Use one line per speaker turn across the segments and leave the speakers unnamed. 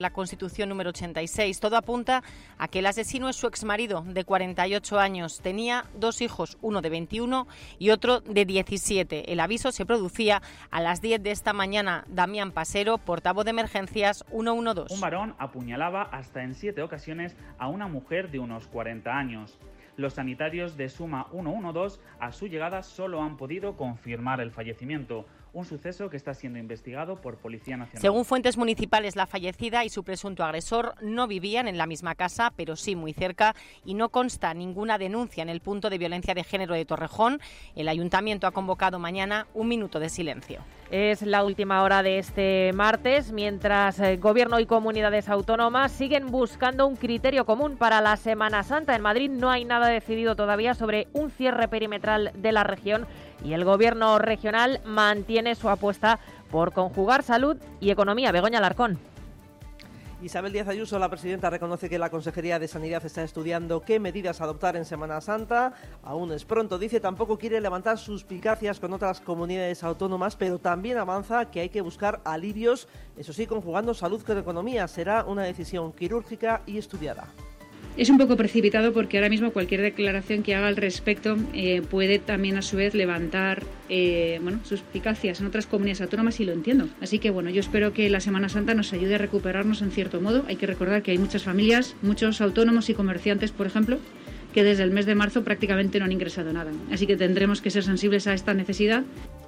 la Constitución número 86. Todo apunta a que el asesino es su exmarido, de 48 años. Tenía 2 hijos, uno de 21 y otro de 17. El aviso se producía a las 10 de esta mañana. Damián Pasero, portavoz de emergencias 112.
Un varón apuñalaba hasta en 7 ocasiones a una mujer de unos 40 años. Los sanitarios de Suma 112 a su llegada solo han podido confirmar el fallecimiento. Un suceso que está siendo investigado por Policía Nacional.
Según fuentes municipales, la fallecida y su presunto agresor no vivían en la misma casa, pero sí muy cerca, y no consta ninguna denuncia en el punto de violencia de género de Torrejón. El Ayuntamiento ha convocado mañana un minuto de silencio.
Es la última hora de este martes, mientras Gobierno y comunidades autónomas siguen buscando un criterio común para la Semana Santa. En Madrid no hay nada decidido todavía sobre un cierre perimetral de la región y el Gobierno regional mantiene su apuesta por conjugar salud y economía. Begoña Alarcón.
Isabel Díaz Ayuso, la presidenta, reconoce que la Consejería de Sanidad está estudiando qué medidas adoptar en Semana Santa. Aún es pronto, dice, tampoco quiere levantar suspicacias con otras comunidades autónomas, pero también avanza que hay que buscar alivios, eso sí, conjugando salud con economía. Será una decisión quirúrgica y estudiada.
Es un poco precipitado porque ahora mismo cualquier declaración que haga al respecto puede también a su vez levantar suspicacias en otras comunidades autónomas, y lo entiendo. Así que yo espero que la Semana Santa nos ayude a recuperarnos en cierto modo. Hay que recordar que hay muchas familias, muchos autónomos y comerciantes, por ejemplo, que desde el mes de marzo prácticamente no han ingresado nada. Así que tendremos que ser sensibles a esta necesidad.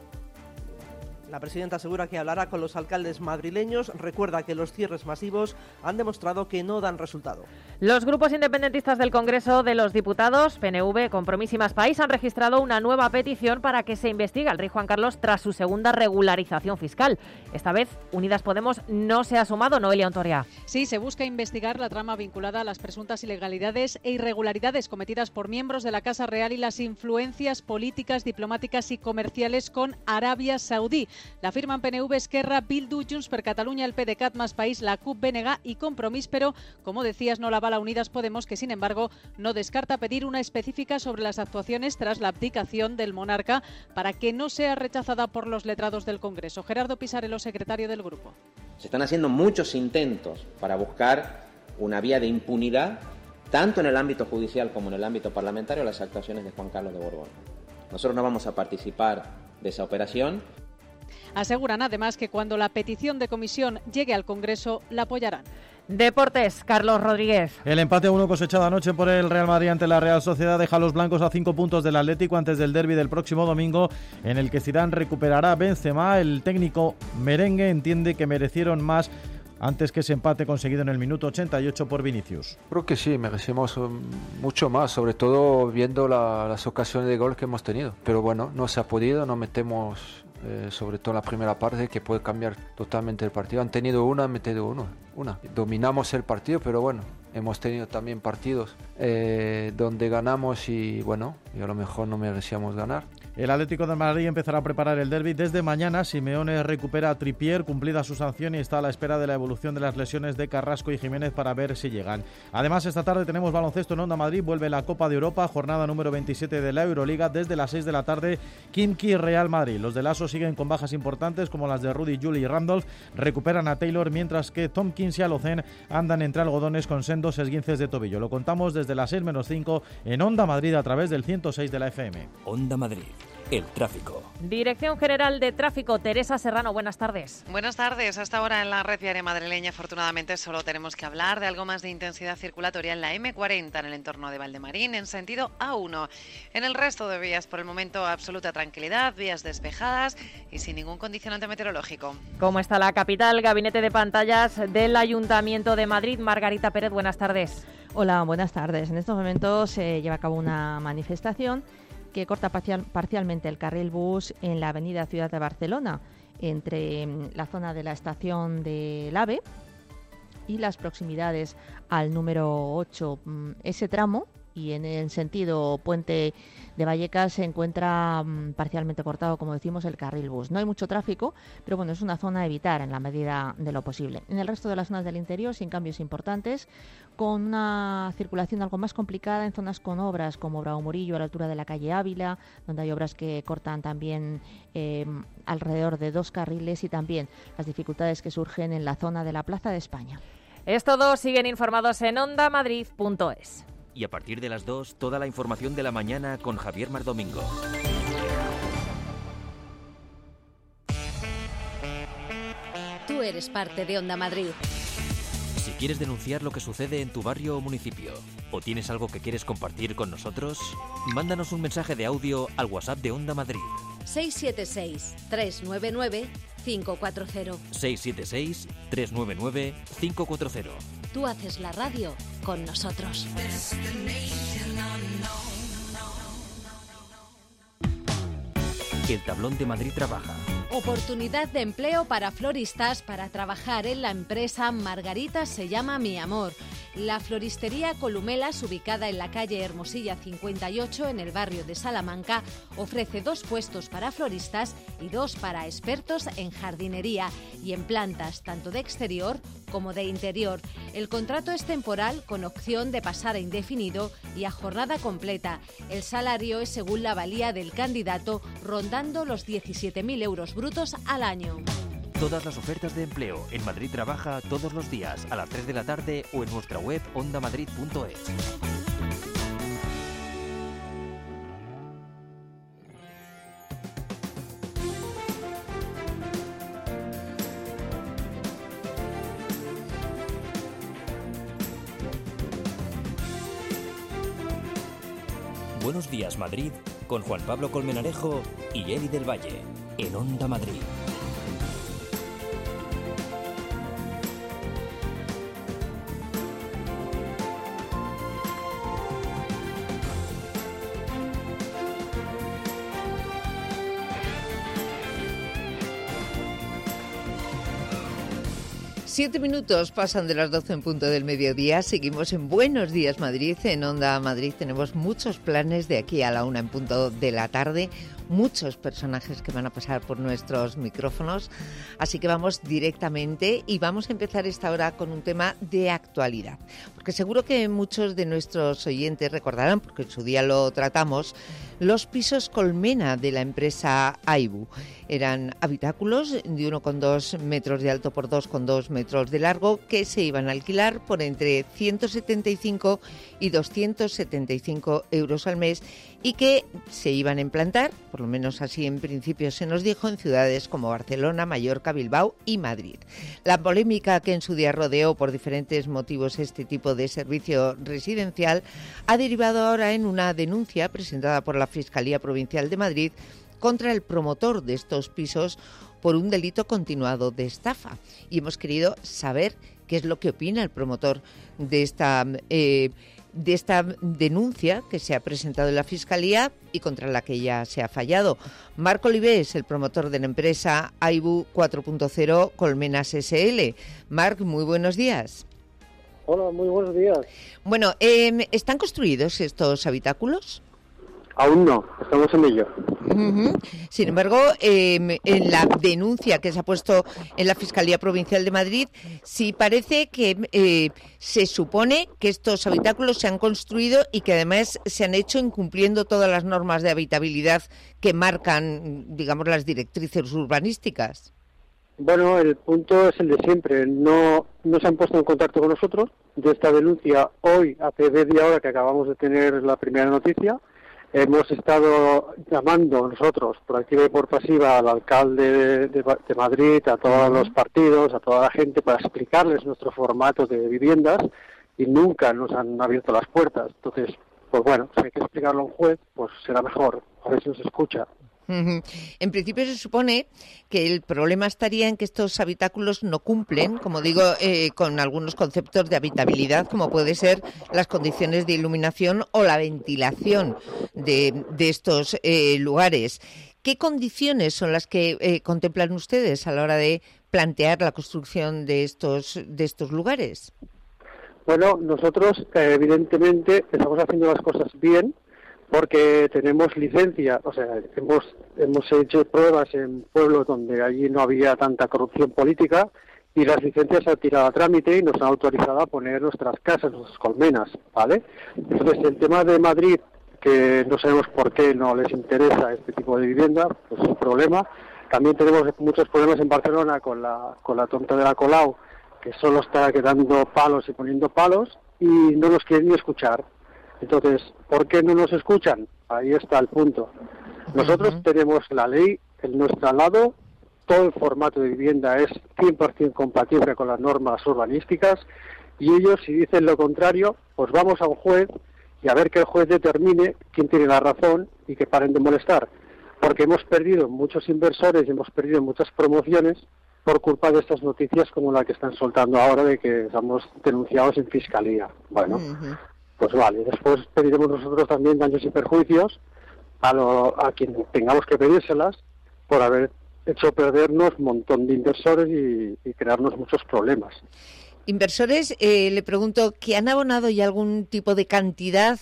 La presidenta asegura que hablará con los alcaldes madrileños. Recuerda que los cierres masivos han demostrado que no dan resultado.
Los grupos independentistas del Congreso de los Diputados, PNV, Compromís y Más País, han registrado una nueva petición para que se investigue al rey Juan Carlos tras su segunda regularización fiscal. Esta vez, Unidas Podemos no se ha sumado. Noelia Ontoria.
Sí, se busca investigar la trama vinculada a las presuntas ilegalidades e irregularidades cometidas por miembros de la Casa Real y las influencias políticas, diplomáticas y comerciales con Arabia Saudí. La firman PNV, Esquerra, Bildu, Junts per Catalunya, el PDeCAT, Más País, la CUP, BNG y Compromís, pero, como decías, no la avala Unidas Podemos, que sin embargo no descarta pedir una específica sobre las actuaciones tras la abdicación del monarca para que no sea rechazada por los letrados del Congreso. Gerardo Pisarello, secretario del grupo.
Se están haciendo muchos intentos para buscar una vía de impunidad, tanto en el ámbito judicial como en el ámbito parlamentario, las actuaciones de Juan Carlos de Borbón. Nosotros no vamos a participar de esa operación.
Aseguran además que cuando la petición de comisión llegue al Congreso la apoyarán.
Deportes, Carlos Rodríguez.
El empate 1 cosechado anoche por el Real Madrid ante la Real Sociedad deja a los blancos a 5 puntos del Atlético antes del derbi del próximo domingo, en el que Zidane recuperará a Benzema. El técnico merengue entiende que merecieron más antes que ese empate conseguido en el minuto 88 por Vinicius.
Creo que sí, merecemos mucho más, sobre todo viendo las ocasiones de gol que hemos tenido. Pero no se ha podido, no metemos... sobre todo en la primera parte, que puede cambiar totalmente el partido. Han tenido una, han metido una. Dominamos el partido, pero hemos tenido también partidos donde ganamos y a lo mejor no merecíamos ganar.
El Atlético de Madrid empezará a preparar el derbi desde mañana. Simeone recupera a Trippier, cumplida su sanción, y está a la espera de la evolución de las lesiones de Carrasco y Jiménez para ver si llegan. Además, esta tarde tenemos baloncesto en Onda Madrid. Vuelve la Copa de Europa, jornada número 27 de la Euroliga. Desde las 6 de la tarde, Khimki Real Madrid. Los de Lasso siguen con bajas importantes como las de Rudy, Julie y Randolph. Recuperan a Taylor, mientras que Tompkins y Alocen andan entre algodones con sendos esguinces de tobillo. Lo contamos desde las 6:05 en Onda Madrid a través del 106 de la FM.
Onda Madrid. El tráfico.
Dirección General de Tráfico, Teresa Serrano, buenas tardes.
Buenas tardes. Hasta ahora en la red viaria madrileña, afortunadamente, solo tenemos que hablar de algo más de intensidad circulatoria en la M40 en el entorno de Valdemarín, en sentido A1. En el resto de vías, por el momento, absoluta tranquilidad, vías despejadas y sin ningún condicionante meteorológico.
¿Cómo está la capital? Gabinete de pantallas del Ayuntamiento de Madrid. Margarita Pérez, buenas tardes.
Hola, buenas tardes. En estos momentos se lleva a cabo una manifestación que corta parcialmente el carril bus en la avenida Ciudad de Barcelona, entre la zona de la estación del AVE y las proximidades al número 8. Ese tramo, y en el sentido Puente de Vallecas, se encuentra parcialmente cortado, como decimos, el carril bus. No hay mucho tráfico, pero es una zona a evitar en la medida de lo posible. En el resto de las zonas del interior, sin cambios importantes, con una circulación algo más complicada en zonas con obras como Bravo Murillo, a la altura de la calle Ávila, donde hay obras que cortan también alrededor de 2 carriles, y también las dificultades que surgen en la zona de la Plaza de España.
Es todo, siguen informados en ondamadrid.es.
Y a partir de las 2, toda la información de la mañana con Javier Mardomingo.
Tú eres parte de Onda Madrid.
Si quieres denunciar lo que sucede en tu barrio o municipio, o tienes algo que quieres compartir con nosotros, mándanos un mensaje de audio al WhatsApp de Onda Madrid.
676-399-540.
676-399-540.
Tú haces la radio con nosotros.
El Tablón de Madrid trabaja.
Oportunidad de empleo para floristas para trabajar en la empresa Margarita se llama Mi Amor. La floristería Columelas, ubicada en la calle Hermosilla 58 en el barrio de Salamanca, ofrece 2 puestos para floristas y 2 para expertos en jardinería y en plantas, tanto de exterior como de interior. El contrato es temporal con opción de pasar a indefinido y a jornada completa. El salario es según la valía del candidato, rondando los 17.000 euros brutos al año.
Todas las ofertas de empleo en Madrid Trabaja todos los días a las 3 de la tarde o en nuestra web ondamadrid.es. Buenos días, Madrid, con Juan Pablo Colmenarejo y Eli del Valle, en Onda Madrid.
Siete minutos pasan de las 12 en punto del mediodía. Seguimos en Buenos Días Madrid, en Onda Madrid. Tenemos muchos planes de aquí a la 1 en punto de la tarde. Muchos personajes que van a pasar por nuestros micrófonos. Así que vamos directamente y vamos a empezar esta hora con un tema de actualidad. Porque seguro que muchos de nuestros oyentes recordarán, porque en su día lo tratamos, los pisos Colmena de la empresa AIBU. Eran habitáculos de 1,2 metros de alto por 2,2 metros de largo que se iban a alquilar por entre 175 y 275 euros al mes y que se iban a implantar, por lo menos así en principio se nos dijo, en ciudades como Barcelona, Mallorca, Bilbao y Madrid. La polémica que en su día rodeó por diferentes motivos este tipo de servicio residencial ha derivado ahora en una denuncia presentada por la Fiscalía Provincial de Madrid contra el promotor de estos pisos por un delito continuado de estafa. Y hemos querido saber qué es lo que opina el promotor de esta denuncia que se ha presentado en la Fiscalía y contra la que ya se ha fallado. Marc Olivé es el promotor de la empresa AIBU 4.0 Colmenas SL. Marc, muy buenos días.
Hola, muy buenos días.
Bueno, ¿están construidos estos habitáculos?
Aún no, estamos en ello.
Uh-huh. Sin embargo, en la denuncia que se ha puesto en la Fiscalía Provincial de Madrid, sí parece que se supone que estos habitáculos se han construido y que además se han hecho incumpliendo todas las normas de habitabilidad que marcan, digamos, las directrices urbanísticas.
Bueno, el punto es el de siempre. No se han puesto en contacto con nosotros. De esta denuncia, hoy, hace media hora que acabamos de tener la primera noticia, hemos estado llamando nosotros, por activa y por pasiva, al alcalde de Madrid, a todos los partidos, a toda la gente, para explicarles nuestro formato de viviendas y nunca nos han abierto las puertas. Entonces, pues bueno, si hay que explicarlo a un juez, pues será mejor, a ver si nos escucha.
En principio se supone que el problema estaría en que estos habitáculos no cumplen, como digo, con algunos conceptos de habitabilidad, como puede ser las condiciones de iluminación o la ventilación de estos lugares. ¿Qué condiciones son las que contemplan ustedes a la hora de plantear la construcción de estos lugares?
Bueno, nosotros evidentemente estamos haciendo las cosas bien, porque tenemos licencia, o sea, hemos hecho pruebas en pueblos donde allí no había tanta corrupción política y las licencias se han tirado a trámite y nos han autorizado a poner nuestras casas, nuestras colmenas, ¿vale? Entonces, el tema de Madrid, que no sabemos por qué no les interesa este tipo de vivienda, pues es un problema. También tenemos muchos problemas en Barcelona con la tonta de la Colau, que solo está quedando palos y poniendo palos y no nos quieren ni escuchar. Entonces, ¿por qué no nos escuchan? Ahí está el punto. Nosotros tenemos la ley en nuestro lado, todo el formato de vivienda es 100% compatible con las normas urbanísticas y ellos, si dicen lo contrario, pues vamos a un juez y a ver que el juez determine quién tiene la razón y que paren de molestar. Porque hemos perdido muchos inversores y hemos perdido muchas promociones por culpa de estas noticias como la que están soltando ahora de que estamos denunciados en Fiscalía. Bueno, pues vale, después pediremos nosotros también daños y perjuicios a quien tengamos que pedírselas por haber hecho perdernos un montón de inversores y crearnos muchos problemas.
Inversores, le pregunto, ¿que han abonado ya algún tipo de cantidad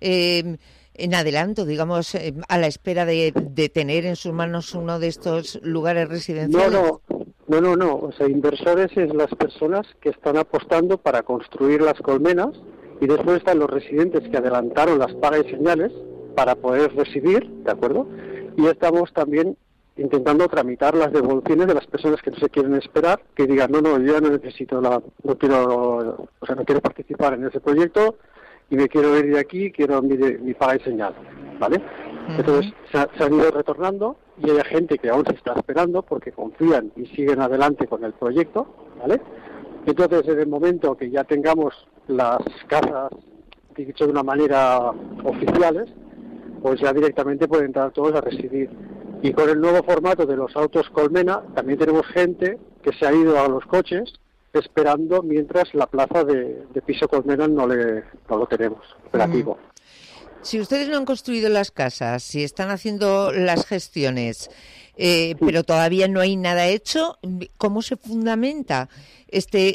en adelanto, digamos, a la espera de tener en sus manos uno de estos lugares residenciales?
No. O sea, inversores es las personas que están apostando para construir las colmenas y después están los residentes que adelantaron las pagas y señales para poder residir, ¿de acuerdo? Y estamos también intentando tramitar las devoluciones de las personas que no se quieren esperar, que digan, no, yo ya no necesito no quiero participar en ese proyecto y me quiero ir de aquí, quiero mi paga y señal, ¿vale? Entonces se han ido retornando y hay gente que aún se está esperando porque confían y siguen adelante con el proyecto, ¿vale? Entonces, en el momento que ya tengamos las casas, dicho de una manera, oficiales, pues ya directamente pueden entrar todos a residir. Y con el nuevo formato de los autos colmena, también tenemos gente que se ha ido a los coches esperando mientras la plaza de piso colmena no lo tenemos operativo.
Si ustedes no han construido las casas, si están haciendo las gestiones, pero todavía no hay nada hecho, ¿cómo se fundamenta esta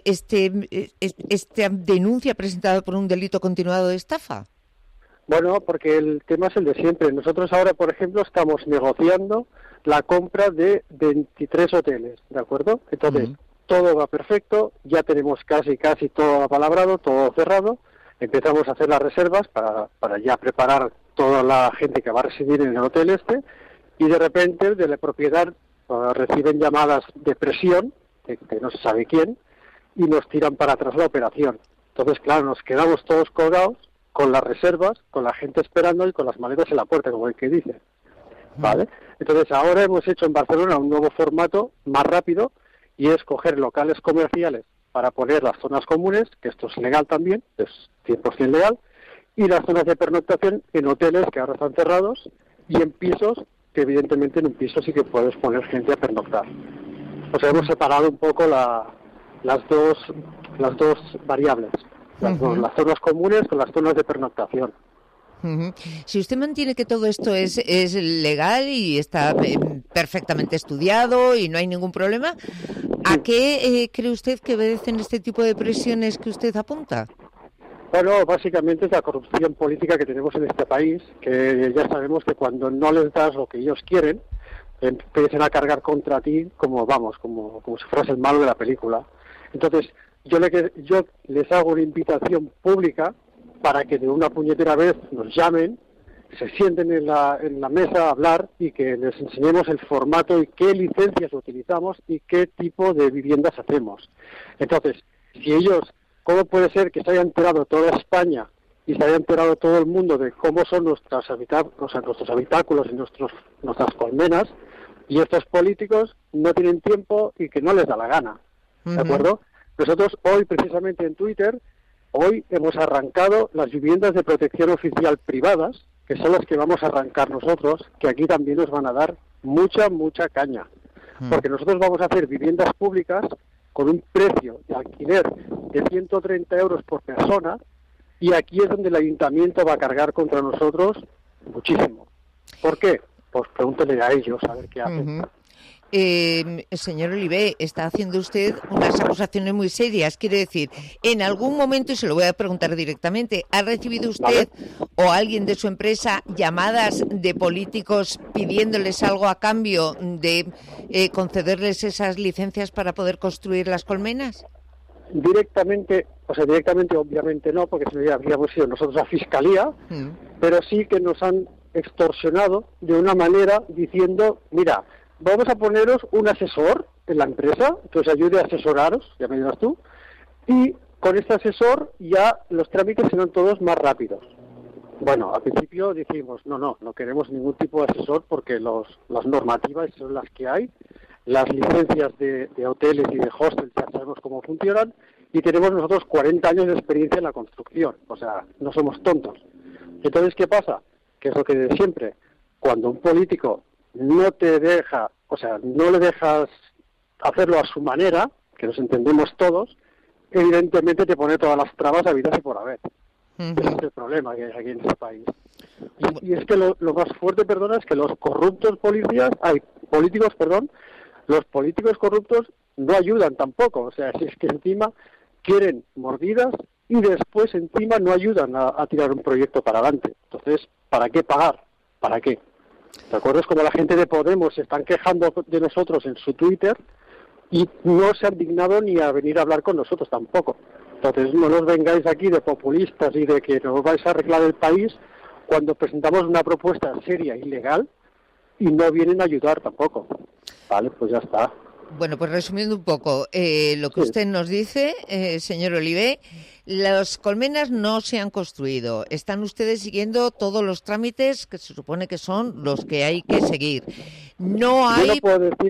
denuncia presentada por un delito continuado de estafa?
Bueno, porque el tema es el de siempre. Nosotros ahora, por ejemplo, estamos negociando la compra de 23 hoteles, ¿de acuerdo? Entonces, todo va perfecto, ya tenemos casi todo apalabrado, todo cerrado. Empezamos a hacer las reservas para ya preparar toda la gente que va a residir en el hotel y de repente de la propiedad reciben llamadas de presión, que no se sabe quién, y nos tiran para atrás la operación. Entonces, claro, nos quedamos todos colgados con las reservas, con la gente esperando y con las maletas en la puerta, como el que dice, ¿vale? Entonces ahora hemos hecho en Barcelona un nuevo formato más rápido y es coger locales comerciales para poner las zonas comunes, que esto es legal también, es 100% legal, y las zonas de pernoctación en hoteles que ahora están cerrados y en pisos, que evidentemente en un piso sí que puedes poner gente a pernoctar. O sea, hemos separado un poco las dos variables. Las zonas comunes con las zonas de pernoctación.
Si usted mantiene que todo esto es legal y está perfectamente estudiado y no hay ningún problema, ¿a qué cree usted que obedecen este tipo de presiones que usted apunta?
Bueno, básicamente es la corrupción política que tenemos en este país, que ya sabemos que cuando no les das lo que ellos quieren, empiezan a cargar contra ti como si fueras el malo de la película. Entonces, yo les hago una invitación pública para que de una puñetera vez nos llamen, se sienten en la mesa a hablar y que les enseñemos el formato y qué licencias utilizamos y qué tipo de viviendas hacemos. Entonces, ¿cómo puede ser que se haya enterado toda España y se haya enterado todo el mundo de cómo son nuestros habitáculos y nuestras colmenas, y estos políticos no tienen tiempo y que no les da la gana? ¿De acuerdo? Nosotros hoy, precisamente en Twitter, hemos arrancado las viviendas de protección oficial privadas, que son las que vamos a arrancar nosotros, que aquí también nos van a dar mucha caña. Porque nosotros vamos a hacer viviendas públicas con un precio de alquiler de 130 euros por persona, y aquí es donde el ayuntamiento va a cargar contra nosotros muchísimo. ¿Por qué? Pues pregúntele a ellos a ver qué hacen.
Señor Olivé, está haciendo usted unas acusaciones muy serias. Quiere decir, en algún momento, y se lo voy a preguntar directamente, ¿ha recibido usted o alguien de su empresa llamadas de políticos pidiéndoles algo a cambio de concederles esas licencias para poder construir las colmenas?
Directamente obviamente no, porque si no ya habríamos ido nosotros a Fiscalía, pero sí que nos han extorsionado de una manera diciendo, mira, vamos a poneros un asesor en la empresa que os ayude a asesoraros, ya me dirás tú, y con este asesor ya los trámites serán todos más rápidos. Bueno, al principio dijimos, no queremos ningún tipo de asesor porque las normativas son las que hay, las licencias de hoteles y de hostels ya sabemos cómo funcionan y tenemos nosotros 40 años de experiencia en la construcción, o sea, no somos tontos. Entonces, ¿qué pasa? Que es lo que de siempre, cuando un político no te deja, o sea, no le dejas hacerlo a su manera, que nos entendemos todos, evidentemente te pone todas las trabas habidas y por haber. Ese es el problema que hay aquí en este país. Y es que lo más fuerte, es que los corruptos los políticos corruptos no ayudan tampoco. O sea, si es que encima quieren mordidas y después encima no ayudan a tirar un proyecto para adelante. Entonces, ¿para qué pagar? ¿Para qué? ¿Te acuerdas como la gente de Podemos se están quejando de nosotros en su Twitter y no se han dignado ni a venir a hablar con nosotros tampoco? Entonces no nos vengáis aquí de populistas y de que nos vais a arreglar el país cuando presentamos una propuesta seria y legal y no vienen a ayudar tampoco. Vale, pues ya está.
Bueno, pues resumiendo un poco, lo que usted nos dice, señor Olivé, las colmenas no se han construido. Están ustedes siguiendo todos los trámites que se supone que son los que hay que seguir. No hay...
Yo no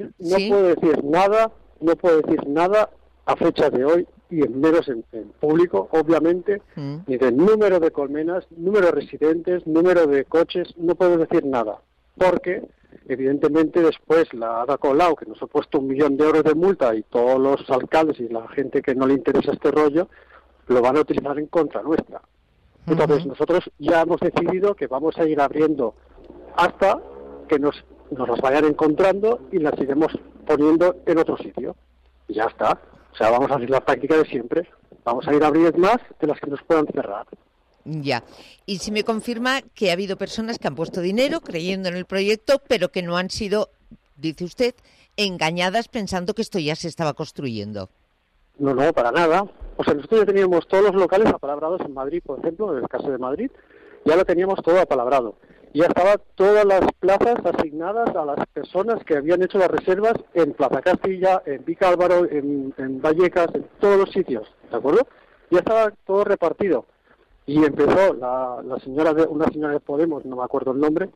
puedo decir nada a fecha de hoy y menos en público, obviamente, ni del número de colmenas, número de residentes, número de coches, no puedo decir nada, porque evidentemente después la Ada Colau, que nos ha puesto 1 millón de euros de multa y todos los alcaldes y la gente que no le interesa este rollo, lo van a utilizar en contra nuestra. Entonces nosotros ya hemos decidido que vamos a ir abriendo hasta que nos las vayan encontrando y las iremos poniendo en otro sitio. Y ya está. O sea, vamos a hacer la práctica de siempre. Vamos a ir a abrir más de las que nos puedan cerrar.
Ya. Y si me confirma que ha habido personas que han puesto dinero creyendo en el proyecto, pero que no han sido, dice usted, engañadas pensando que esto ya se estaba construyendo.
No, para nada. O sea, nosotros ya teníamos todos los locales apalabrados en Madrid, por ejemplo, en el caso de Madrid, ya lo teníamos todo apalabrado. Ya estaban todas las plazas asignadas a las personas que habían hecho las reservas en Plaza Castilla, en Vicálvaro, en Vallecas, en todos los sitios, ¿de acuerdo? Ya estaba todo repartido. Y empezó una señora de Podemos, no me acuerdo el nombre,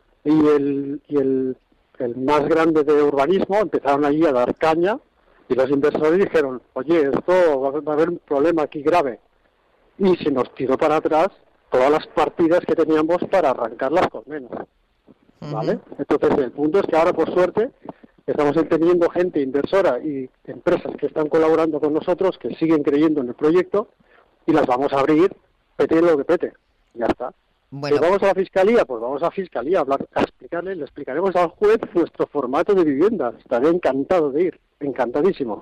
y el más grande de urbanismo empezaron allí a dar caña y los inversores dijeron, oye, esto va a haber un problema aquí grave. Y se nos tiró para atrás todas las partidas que teníamos para arrancar las colmenas, ¿vale? Entonces el punto es que ahora, por suerte, estamos teniendo gente inversora y empresas que están colaborando con nosotros, que siguen creyendo en el proyecto, y las vamos a abrir, pete lo que pete, ya está.
Bueno.
Pues vamos a la Fiscalía, pues vamos a la Fiscalía le explicaremos al juez nuestro formato de vivienda. Estaré encantado de ir, encantadísimo.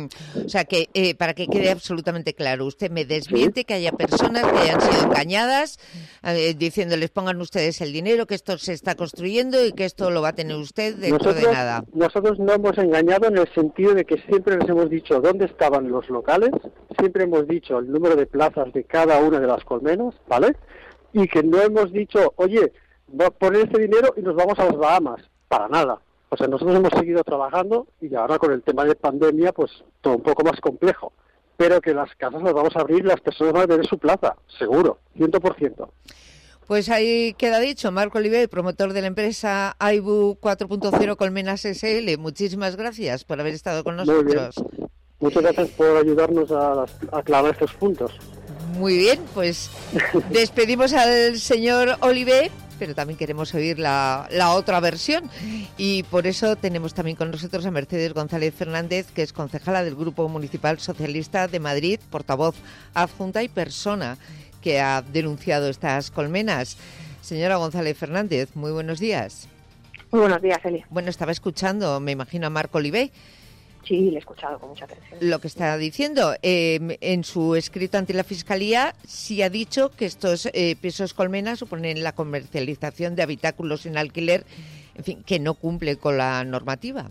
O sea, que para que quede absolutamente claro, usted me desmiente que haya personas que hayan sido engañadas diciéndoles pongan ustedes el dinero, que esto se está construyendo y que esto lo va a tener usted dentro de nada.
Nosotros no hemos engañado en el sentido de que siempre les hemos dicho dónde estaban los locales, siempre hemos dicho el número de plazas de cada una de las colmenas, ¿vale? Y que no hemos dicho, oye, va a poner este dinero y nos vamos a las Bahamas, para nada. O sea, nosotros hemos seguido trabajando y ahora con el tema de pandemia, pues todo un poco más complejo. Pero que las casas las vamos a abrir y las personas van a tener su plaza, seguro, 100%.
Pues ahí queda dicho. Marco Olivé, promotor de la empresa AIBU 4.0 Colmenas SL, muchísimas gracias por haber estado con nosotros.
Muy bien. Muchas gracias por ayudarnos a aclarar estos puntos.
Muy bien, pues despedimos al señor Olivé, pero también queremos oír la otra versión y por eso tenemos también con nosotros a Mercedes González Fernández, que es concejala del Grupo Municipal Socialista de Madrid, portavoz adjunta y persona que ha denunciado estas colmenas. Señora González Fernández, muy buenos días.
Muy buenos días, Elia.
Bueno, estaba escuchando, me imagino, a Marco Olivé.
Sí, le he escuchado con mucha atención.
Lo que está diciendo, en su escrito ante la Fiscalía sí ha dicho que estos pisos colmenas suponen la comercialización de habitáculos en alquiler, en fin, que no cumple con la normativa.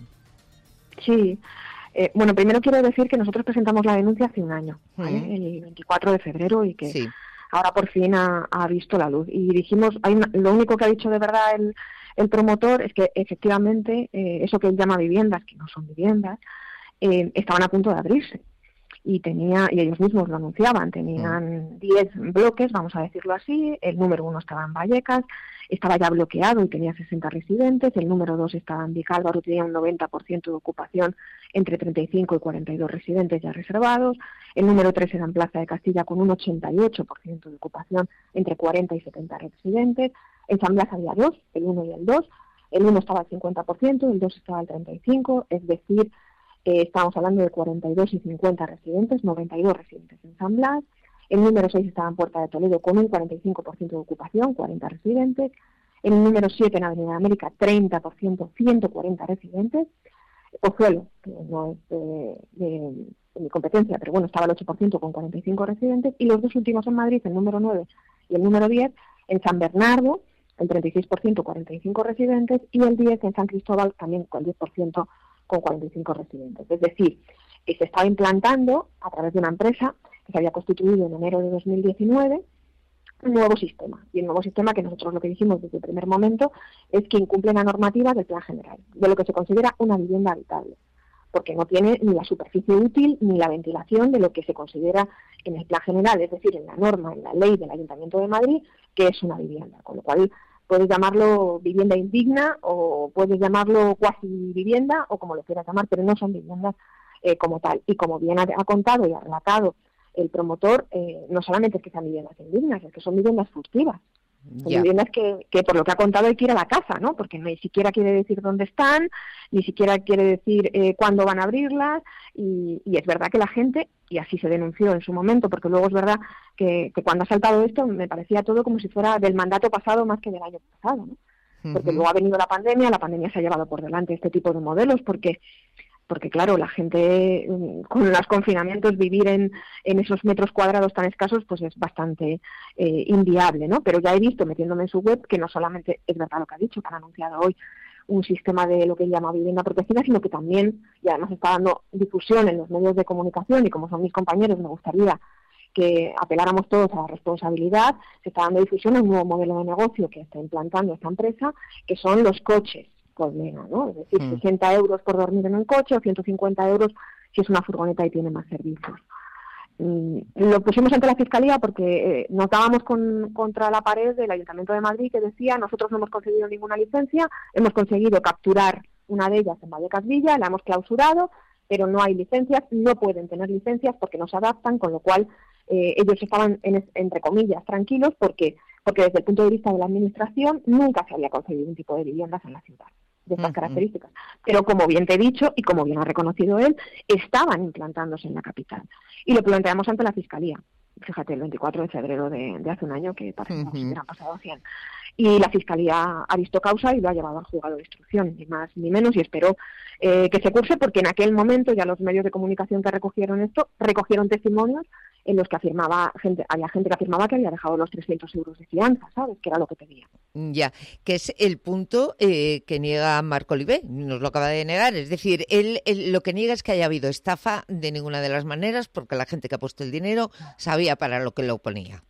Sí. Bueno, primero quiero decir que nosotros presentamos la denuncia hace un año, ¿vale? El 24 de febrero y que ahora por fin ha visto la luz. Y dijimos, lo único que ha dicho de verdad el promotor es que efectivamente eso que él llama viviendas, que no son viviendas, estaban a punto de abrirse. y ellos mismos lo anunciaban, tenían 10 bloques, vamos a decirlo así. El número 1 estaba en Vallecas, estaba ya bloqueado y tenía 60 residentes. El número 2 estaba en Vicálvaro, tenía un 90% de ocupación, entre 35 y 42 residentes ya reservados. El número 3 era en Plaza de Castilla, con un 88% de ocupación, entre 40 y 70 residentes. En San Blas había 2, el 1 y el 2. El 1 estaba al 50%, el 2 estaba al 35%, es decir, estamos hablando de 42 y 50 residentes, 92 residentes en San Blas. El número 6 estaba en Puerta de Toledo con un 45% de ocupación, 40 residentes. El número 7 en Avenida América, 30%, 140 residentes. Pozuelo, que no es de mi competencia, pero bueno, estaba al 8% con 45 residentes. Y los dos últimos en Madrid, el número 9 y el número 10, en San Bernardo, el 36%, 45 residentes, y el 10 en San Cristóbal, también con el 10%, con 45 residentes. Es decir, que se estaba implantando a través de una empresa que se había constituido en enero de 2019 un nuevo sistema. Y el nuevo sistema, que nosotros lo que dijimos desde el primer momento, es que incumple la normativa del Plan General, de lo que se considera una vivienda habitable, porque no tiene ni la superficie útil ni la ventilación de lo que se considera en el Plan General, es decir, en la norma, en la ley del Ayuntamiento de Madrid, que es una vivienda, con lo cual puedes llamarlo vivienda indigna o puedes llamarlo cuasi vivienda o como lo quieras llamar, pero no son viviendas como tal. Y como bien ha contado y ha relatado el promotor, no solamente es que sean viviendas indignas, es que son viviendas furtivas. Son viviendas que por lo que ha contado hay que ir a la casa, ¿no? Porque ni siquiera quiere decir dónde están, ni siquiera quiere decir cuándo van a abrirlas, y es verdad que la gente, y así se denunció en su momento, porque luego es verdad que cuando ha saltado esto me parecía todo como si fuera del mandato pasado más que del año pasado, ¿no? Porque luego ha venido la pandemia se ha llevado por delante este tipo de modelos, porque claro, la gente con los confinamientos, vivir en esos metros cuadrados tan escasos, pues es bastante inviable, ¿no? Pero ya he visto, metiéndome en su web, que no solamente es verdad lo que ha dicho, que han anunciado hoy un sistema de lo que llama vivienda protegida, sino que también, y además está dando difusión en los medios de comunicación, y como son mis compañeros, me gustaría que apeláramos todos a la responsabilidad, se está dando difusión a un nuevo modelo de negocio que está implantando esta empresa, que son los coches colmena, ¿no? Es decir, 60 euros por dormir en un coche o 150 euros si es una furgoneta y tiene más servicios. Lo pusimos ante la Fiscalía porque notábamos contra la pared del Ayuntamiento de Madrid que decía: nosotros no hemos conseguido ninguna licencia, hemos conseguido capturar una de ellas en Vallecas Villa, la hemos clausurado, pero no hay licencias, no pueden tener licencias porque no se adaptan, con lo cual ellos estaban, entre comillas, tranquilos porque desde el punto de vista de la Administración nunca se había conseguido un tipo de viviendas en la ciudad de estas características. Pero como bien te he dicho y como bien ha reconocido él, estaban implantándose en la capital. Y lo planteamos ante la Fiscalía. Fíjate, el 24 de febrero de hace un año, que parece que hubieran pasado 100. Y la Fiscalía ha visto causa y lo ha llevado al juzgado de instrucción, ni más ni menos, y espero que se curse, porque en aquel momento ya los medios de comunicación que recogieron esto, recogieron testimonios en los que había gente que afirmaba que había dejado los 300 euros de fianza, ¿sabes? Que era lo que pedía.
Ya, que es el punto que niega Marc Olivé, nos lo acaba de negar. Es decir, él lo que niega es que haya habido estafa de ninguna de las maneras, porque la gente que ha puesto el dinero sabía para lo que lo ponía.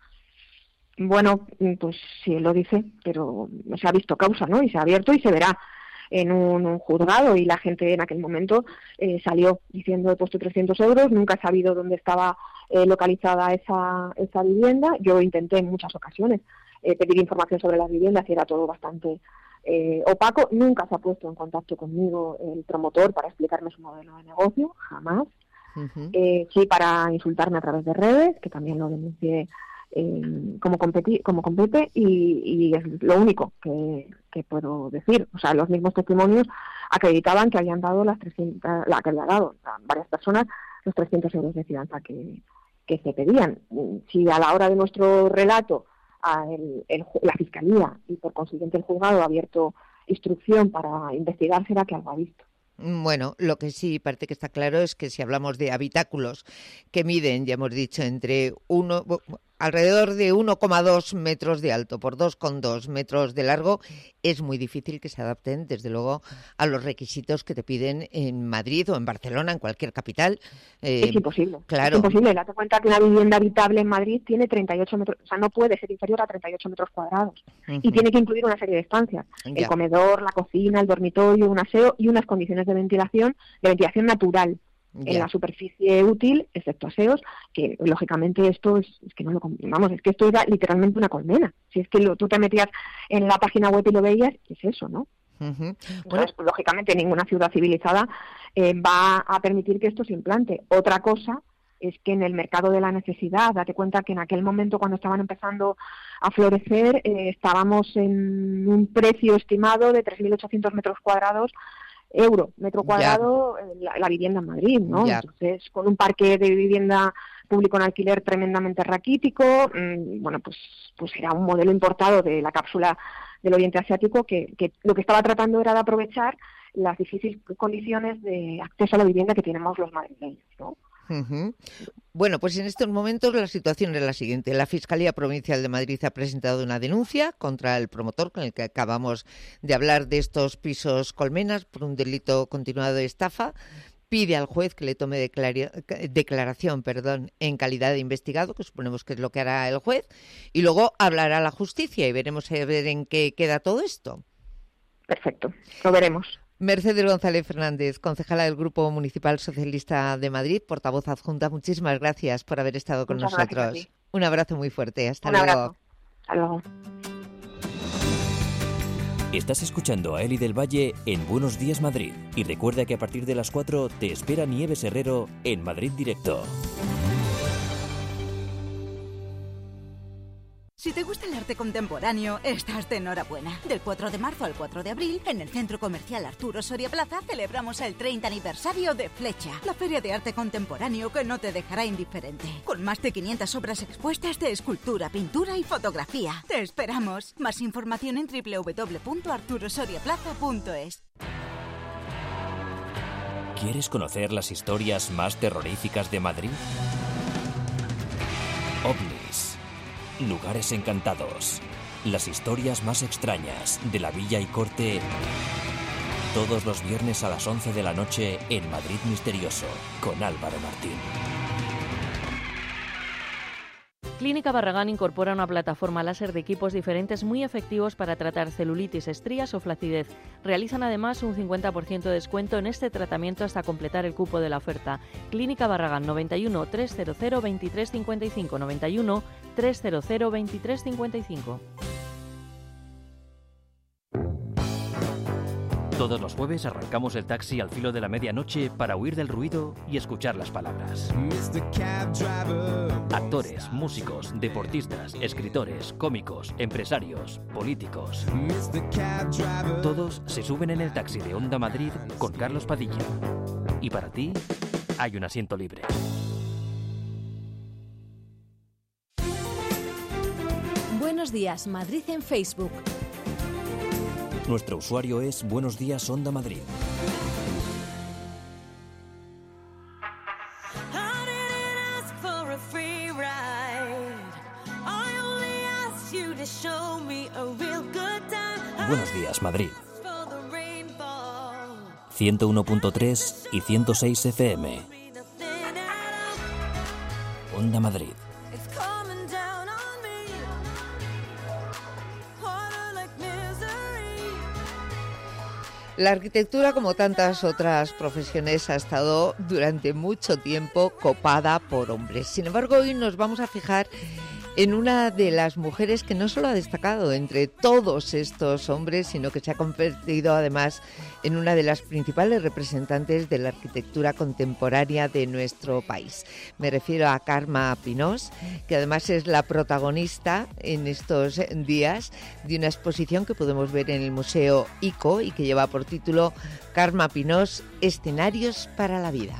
Bueno, pues sí, él lo dice, pero se ha visto causa, ¿no? Y se ha abierto y se verá en un juzgado, y la gente en aquel momento salió diciendo: he puesto 300 euros, nunca he sabido dónde estaba localizada esa vivienda. Yo intenté en muchas ocasiones pedir información sobre las viviendas y era todo bastante opaco. Nunca se ha puesto en contacto conmigo el promotor para explicarme su modelo de negocio, jamás. Sí, para insultarme a través de redes, que también lo denuncié como compete, y es lo único que puedo decir. O sea, los mismos testimonios acreditaban que habían dado que había dado a varias personas los 300 euros de fianza que se pedían. Si a la hora de nuestro relato la Fiscalía y por consiguiente el juzgado ha abierto instrucción para investigar, será que algo ha visto.
Bueno, lo que sí parece que está claro es que si hablamos de habitáculos que miden, ya hemos dicho, alrededor de 1,2 metros de alto por 2,2 metros de largo, es muy difícil que se adapten, desde luego, a los requisitos que te piden en Madrid o en Barcelona, en cualquier capital.
Es imposible.
Claro.
Es imposible. Date cuenta que una vivienda habitable en Madrid tiene 38 metros, o sea, no puede ser inferior a 38 metros cuadrados. Y tiene que incluir una serie de estancias. El comedor, la cocina, el dormitorio, un aseo y unas condiciones de ventilación natural. en la superficie útil, excepto aseos, que lógicamente esto es que no lo vamos, es que esto era literalmente una colmena. Si es que tú te metías en la página web y lo veías, es eso, ¿no? Entonces, pues, lógicamente ninguna ciudad civilizada va a permitir que esto se implante. Otra cosa es que en el mercado de la necesidad, date cuenta que en aquel momento, cuando estaban empezando a florecer, estábamos en un precio estimado de 3.800 metros cuadrados, metro cuadrado, la vivienda en Madrid, ¿no? Ya. Entonces, con un parque de vivienda público en alquiler tremendamente raquítico, bueno, pues era un modelo importado de la cápsula del Oriente Asiático que lo que estaba tratando era de aprovechar las difíciles condiciones de acceso a la vivienda que tenemos los madrileños, ¿no?
Bueno, pues en estos momentos la situación es la siguiente. La Fiscalía Provincial de Madrid ha presentado una denuncia contra el promotor con el que acabamos de hablar de estos pisos colmenas por un delito continuado de estafa. Pide al juez que le tome declaración en calidad de investigado, que suponemos que es lo que hará el juez, y luego hablará la justicia y veremos a ver en qué queda todo esto.
Perfecto, lo veremos.
Mercedes González Fernández, concejala del Grupo Municipal Socialista de Madrid, portavoz adjunta, muchísimas gracias por haber estado con nosotros. Un abrazo muy fuerte. Hasta luego.
Abrazo. Hasta luego.
Estás escuchando a Eli del Valle en Buenos Días Madrid. Y recuerda que a partir de las 4 te espera Nieves Herrero en Madrid Directo.
Si te gusta el arte contemporáneo, estás de enhorabuena. Del 4 de marzo al 4 de abril, en el Centro Comercial Arturo Soria Plaza, celebramos el 30 aniversario de Flecha, la feria de arte contemporáneo que no te dejará indiferente. Con más de 500 obras expuestas de escultura, pintura y fotografía. ¡Te esperamos! Más información en www.arturosoriaplaza.es.
¿Quieres conocer las historias más terroríficas de Madrid? OVNIs. Lugares encantados. Las historias más extrañas de la Villa y Corte. Todos los viernes a las 11 de la noche en Madrid Misterioso con Álvaro Martín.
Clínica Barragán incorpora una plataforma láser de equipos diferentes muy efectivos para tratar celulitis, estrías o flacidez. Realizan además un 50% de descuento en este tratamiento hasta completar el cupo de la oferta. Clínica Barragán 91 300 2355 91 300 2355.
Todos los jueves arrancamos el taxi al filo de la medianoche para huir del ruido y escuchar las palabras. Actores, músicos, deportistas, escritores, cómicos, empresarios, políticos. Todos se suben en el taxi de Onda Madrid con Carlos Padilla. Y para ti hay un asiento libre.
Buenos días, Madrid en Facebook.
Nuestro usuario es Buenos Días Onda Madrid. Buenos días, Madrid. 101.3 y 106 FM. Onda Madrid.
La arquitectura, como tantas otras profesiones, ha estado durante mucho tiempo copada por hombres. Sin embargo, hoy nos vamos a fijar en una de las mujeres que no solo ha destacado entre todos estos hombres, sino que se ha convertido además en una de las principales representantes de la arquitectura contemporánea de nuestro país. Me refiero a Carme Pinós, que además es la protagonista en estos días de una exposición que podemos ver en el Museo ICO y que lleva por título Carme Pinós, Escenarios para la Vida.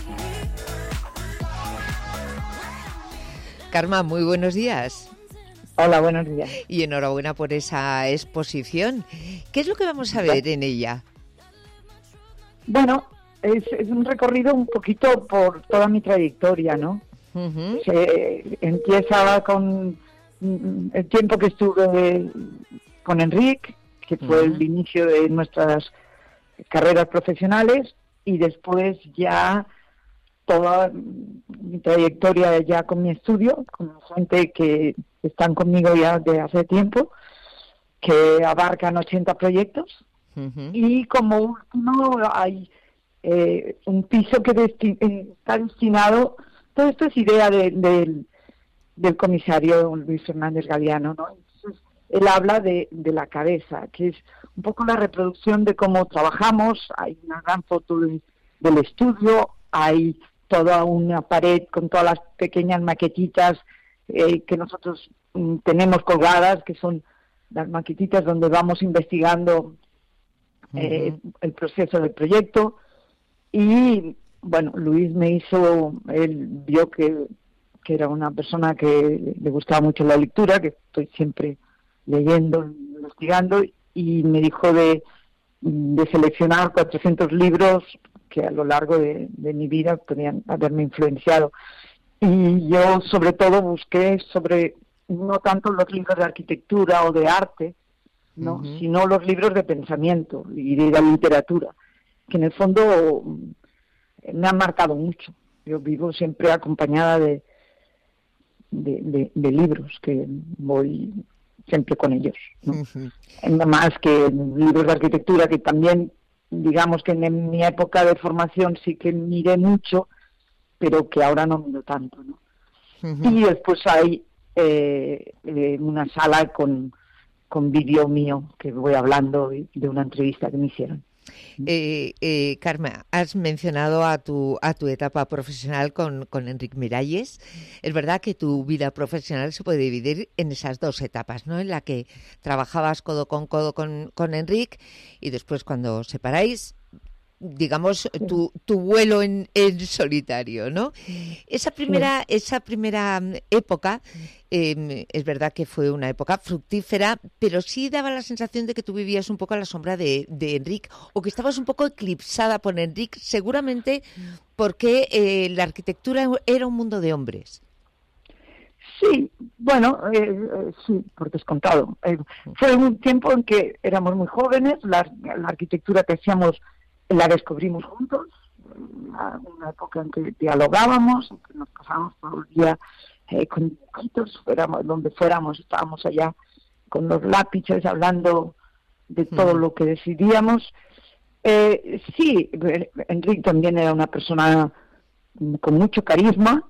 Carme, muy buenos días.
Hola, buenos días.
Y enhorabuena por esa exposición. ¿Qué es lo que vamos a ver en ella?
Bueno, es un recorrido un poquito por toda mi trayectoria, ¿no? Uh-huh. Se empieza con el tiempo que estuve con Enric, que fue el inicio de nuestras carreras profesionales, y después ya toda mi trayectoria ya con mi estudio, con gente que están conmigo ya de hace tiempo, que abarcan 80 proyectos. Uh-huh. Y como último hay un piso que está destinado, todo esto es idea del comisario Luis Fernández Galiano, ¿no? Entonces, él habla de la cabeza, que es un poco la reproducción de cómo trabajamos. Hay una gran foto del estudio, hay toda una pared con todas las pequeñas maquetitas que nosotros tenemos colgadas, que son las maquetitas donde vamos investigando el proceso del proyecto. Y bueno, Luis él vio que era una persona que le gustaba mucho la lectura, que estoy siempre leyendo, investigando, y me dijo de seleccionar 400 libros que a lo largo de mi vida podían haberme influenciado. Y yo sobre todo busqué no tanto los libros de arquitectura o de arte, ¿no? Sino los libros de pensamiento y de la literatura, que en el fondo me han marcado mucho. Yo vivo siempre acompañada de libros, que voy siempre con ellos, ¿no? Más que libros de arquitectura, que también, digamos que en mi época de formación sí que miré mucho, pero que ahora no miro tanto, ¿no? Y después hay una sala con vídeo mío, que voy hablando de una entrevista que me hicieron.
Carmen, has mencionado a tu etapa profesional con Enric Miralles. Es verdad que tu vida profesional se puede dividir en esas dos etapas, ¿no? En la que trabajabas codo con Enric, y después, cuando os separáis, digamos, tu vuelo en solitario, ¿no? Esa primera época, es verdad que fue una época fructífera, pero sí daba la sensación de que tú vivías un poco a la sombra de Enric, o que estabas un poco eclipsada por Enric, seguramente porque la arquitectura era un mundo de hombres.
Sí, bueno, sí, por descontado. Fue un tiempo en que éramos muy jóvenes, la arquitectura que hacíamos la descubrimos juntos, una época en que dialogábamos, en que nos pasábamos todo el día con dibujitos, donde fuéramos, estábamos allá con los lápices hablando de todo lo que decidíamos. Sí, Enric también era una persona con mucho carisma,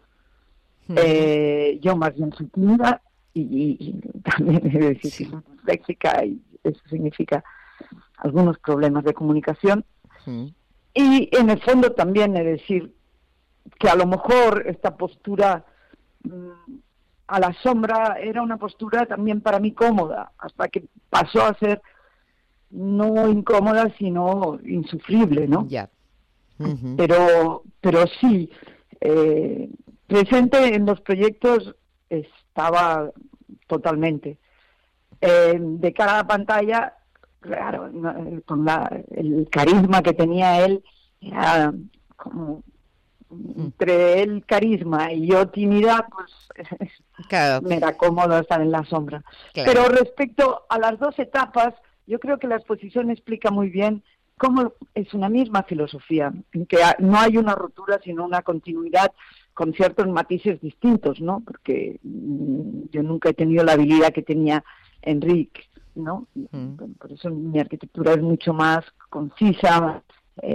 yo más bien soy tímida, y también he de decir que soy disléxica, y eso significa algunos problemas de comunicación. Y en el fondo también he de decir que a lo mejor esta postura a la sombra era una postura también para mí cómoda, hasta que pasó a ser no incómoda, sino insufrible, ¿no?
Ya.
Pero sí, presente en los proyectos estaba totalmente. De cara a la pantalla, claro, con el carisma que tenía él, era como entre el carisma y yo tímida, pues claro, me era cómodo estar en la sombra. Claro. Pero respecto a las dos etapas, yo creo que la exposición explica muy bien cómo es una misma filosofía, en que no hay una ruptura, sino una continuidad con ciertos matices distintos, ¿no? Porque yo nunca he tenido la habilidad que tenía Enric, ¿no? Por eso mi arquitectura es mucho más concisa,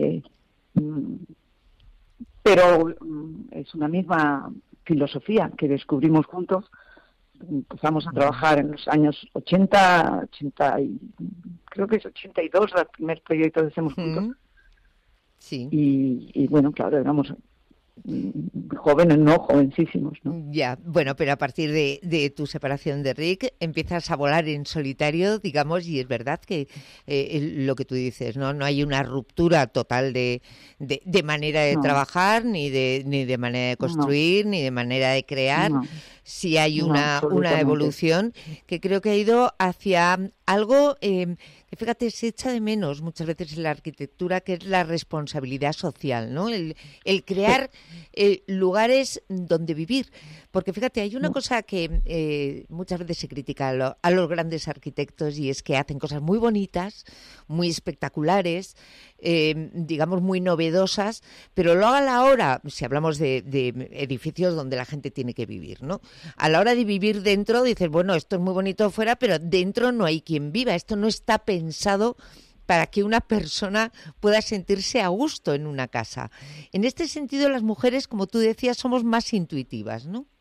pero es una misma filosofía que descubrimos juntos. Empezamos a trabajar en los años 80 y creo que es 82 el primer proyecto que hacemos juntos.
Sí.
Y bueno, claro, éramos jóvenes, no jovencísimos, ¿no?
Ya, bueno, pero a partir de tu separación de Enric empiezas a volar en solitario, digamos, y es verdad que lo que tú dices, ¿no? No hay una ruptura total de manera de trabajar, ni de manera de construir, ni de manera de crear. Sí hay una evolución que creo que ha ido hacia algo que, fíjate, se echa de menos muchas veces en la arquitectura, que es la responsabilidad social, ¿no? El crear lugares donde vivir. Porque, fíjate, hay una cosa que muchas veces se critica a los grandes arquitectos, y es que hacen cosas muy bonitas, muy espectaculares, digamos muy novedosas, pero luego a la hora, si hablamos de edificios donde la gente tiene que vivir, ¿no? A la hora de vivir dentro dices, bueno, esto es muy bonito fuera, pero dentro no hay quien viva, esto no está pensado para que una persona pueda sentirse a gusto en una casa. En este sentido, las mujeres, como tú decías, somos más intuitivas, ¿no?